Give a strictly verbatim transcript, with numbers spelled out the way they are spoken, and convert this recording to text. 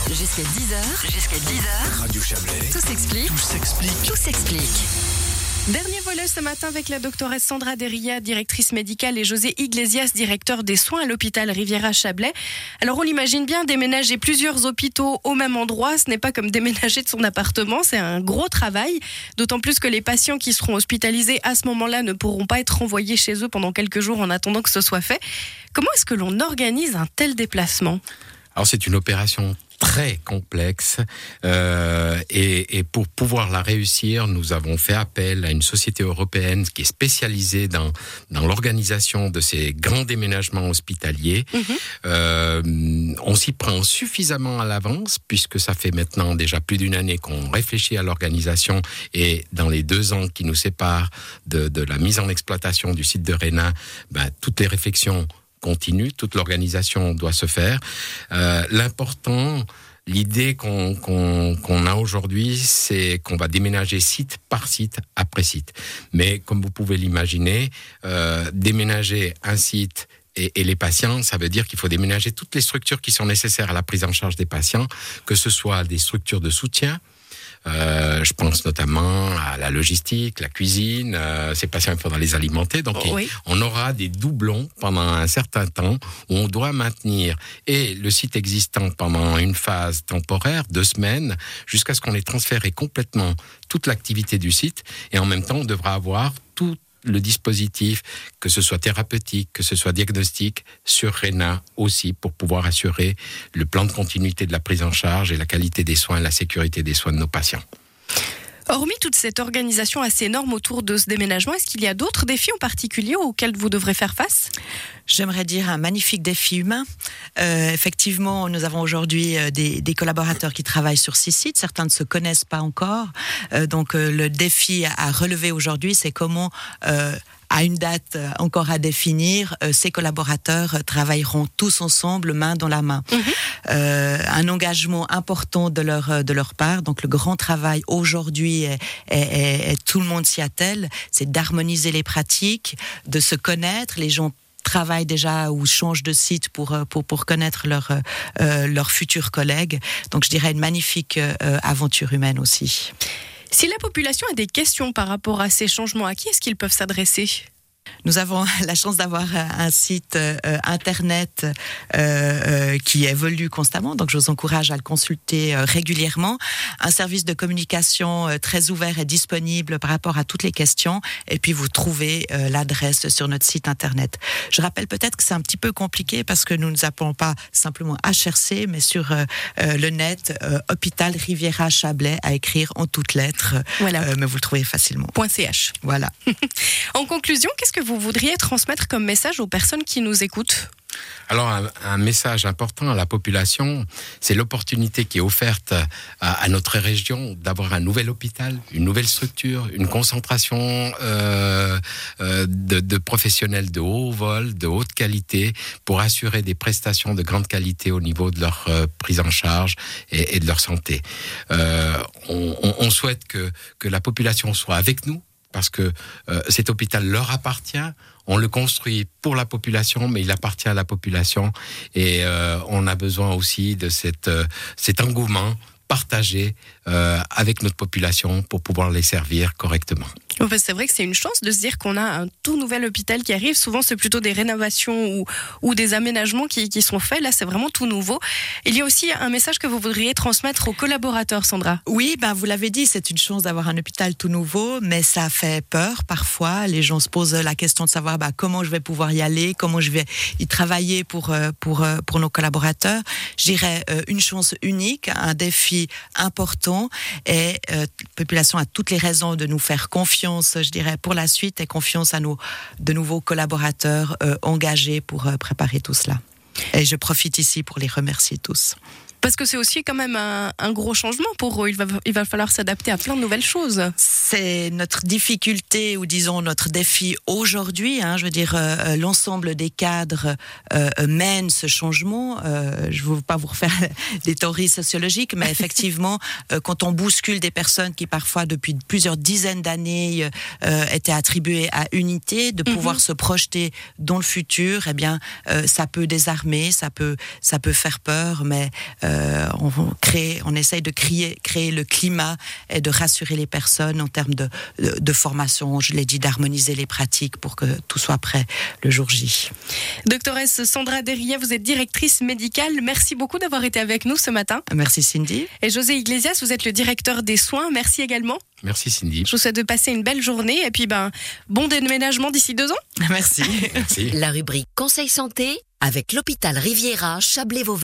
Jusqu'à dix heures. Jusqu'à dix heures. Radio Chablais. Tout s'explique. Tout s'explique. Tout s'explique. Dernier volet ce matin avec la doctoresse Sandra Deria, directrice médicale, et José Iglesias, directeur des soins à l'hôpital Riviera Chablais. Alors on l'imagine bien, déménager plusieurs hôpitaux au même endroit, ce n'est pas comme déménager de son appartement, c'est un gros travail. D'autant plus que les patients qui seront hospitalisés à ce moment-là ne pourront pas être renvoyés chez eux pendant quelques jours en attendant que ce soit fait. Comment est-ce que l'on organise un tel déplacement ? Alors c'est une opération très complexe euh, et, et pour pouvoir la réussir, nous avons fait appel à une société européenne qui est spécialisée dans, dans l'organisation de ces grands déménagements hospitaliers. Mmh. Euh, on s'y prend suffisamment à l'avance puisque ça fait maintenant déjà plus d'une année qu'on réfléchit à l'organisation et dans les deux ans qui nous séparent de, de la mise en exploitation du site de Rhénat, ben, toutes les réflexions continue, toute l'organisation doit se faire. Euh, l'important, l'idée qu'on, qu'on, qu'on a aujourd'hui, c'est qu'on va déménager site par site après site. Mais comme vous pouvez l'imaginer, euh, déménager un site et, et les patients, ça veut dire qu'il faut déménager toutes les structures qui sont nécessaires à la prise en charge des patients, que ce soit des structures de soutien. Euh, je pense notamment à la logistique, la cuisine. Euh, ces patients, il faudra les alimenter. Donc, oh, oui. On aura des doublons pendant un certain temps où on doit maintenir et le site existant pendant une phase temporaire, deux semaines, jusqu'à ce qu'on ait transféré complètement toute l'activité du site. Et en même temps, on devra avoir tout le dispositif, que ce soit thérapeutique, que ce soit diagnostique, sur Rhénat aussi, pour pouvoir assurer le plan de continuité de la prise en charge et la qualité des soins et la sécurité des soins de nos patients. Hormis toute cette organisation assez énorme autour de ce déménagement, est-ce qu'il y a d'autres défis en particulier auxquels vous devrez faire face ? J'aimerais dire un magnifique défi humain. Euh, effectivement, nous avons aujourd'hui des, des collaborateurs qui travaillent sur six sites. Certains ne se connaissent pas encore. Euh, donc, euh, le défi à relever aujourd'hui, c'est comment... Euh, à une date encore à définir, euh, ces collaborateurs travailleront tous ensemble, main dans la main. Mmh. Euh, un engagement important de leur de leur part. Donc le grand travail aujourd'hui, est, est, est, est, tout le monde s'y attelle, c'est d'harmoniser les pratiques, de se connaître. Les gens travaillent déjà ou changent de site pour pour pour connaître leurs euh, leurs futurs collègues. Donc je dirais une magnifique euh, aventure humaine aussi. Si la population a des questions par rapport à ces changements, à qui est-ce qu'ils peuvent s'adresser ? Nous avons la chance d'avoir un site euh, internet euh, euh, qui évolue constamment, donc je vous encourage à le consulter euh, régulièrement. Un service de communication euh, très ouvert et disponible par rapport à toutes les questions, et puis vous trouvez euh, l'adresse sur notre site internet. Je rappelle peut-être que c'est un petit peu compliqué parce que nous ne appelons pas simplement H R C, mais sur euh, euh, le net, euh, Hôpital Riviera Chablais, à écrire en toutes lettres, voilà. euh, mais vous le trouvez facilement. .ch. Voilà. En conclusion, qu'est-ce que vous voudriez transmettre comme message aux personnes qui nous écoutent ? Alors, un, un message important à la population, c'est l'opportunité qui est offerte à, à notre région d'avoir un nouvel hôpital, une nouvelle structure, une concentration euh, euh, de, de professionnels de haut vol, de haute qualité, pour assurer des prestations de grande qualité au niveau de leur euh, prise en charge et, et de leur santé. Euh, on, on, on souhaite que, que la population soit avec nous, parce que euh, cet hôpital leur appartient. On le construit pour la population, mais il appartient à la population. Et euh, on a besoin aussi de cette, euh, cet engouement partagé euh, avec notre population pour pouvoir les servir correctement. C'est vrai que c'est une chance de se dire qu'on a un tout nouvel hôpital qui arrive. Souvent, c'est plutôt des rénovations ou, ou des aménagements qui, qui sont faits. Là, c'est vraiment tout nouveau. Il y a aussi un message que vous voudriez transmettre aux collaborateurs, Sandra. Oui, ben vous l'avez dit, c'est une chance d'avoir un hôpital tout nouveau, mais ça fait peur parfois. Les gens se posent la question de savoir ben, comment je vais pouvoir y aller, comment je vais y travailler pour, pour, pour nos collaborateurs. Je dirais une chance unique, un défi important, et euh, la population a toutes les raisons de nous faire confiance, je dirais, pour la suite, et confiance à nos de nouveaux collaborateurs euh, engagés pour euh, préparer tout cela. Et je profite ici pour les remercier tous. Parce que c'est aussi quand même un, un gros changement pour eux. Il va, il va falloir s'adapter à plein de nouvelles choses. C'est notre difficulté, ou disons notre défi aujourd'hui. Hein, je veux dire, euh, l'ensemble des cadres euh, mènent ce changement. Euh, je ne veux pas vous refaire des théories sociologiques, mais effectivement, euh, quand on bouscule des personnes qui parfois depuis plusieurs dizaines d'années euh, étaient attribuées à unité, de pouvoir mm-hmm. se projeter dans le futur, eh bien, euh, ça peut désarmer, ça peut, ça peut faire peur, mais euh, euh, on crée, on essaye de créer, créer le climat et de rassurer les personnes en termes de, de, de formation. Je l'ai dit, d'harmoniser les pratiques pour que tout soit prêt le jour J. Doctoresse Sandra Derrilla, vous êtes directrice médicale. Merci beaucoup d'avoir été avec nous ce matin. Merci Cindy. Et José Iglesias, vous êtes le directeur des soins. Merci également. Merci Cindy. Je vous souhaite de passer une belle journée et puis ben, bon déménagement d'ici deux ans. Merci. Merci. La rubrique Conseil santé avec l'hôpital Riviera Chablais-Vauvert.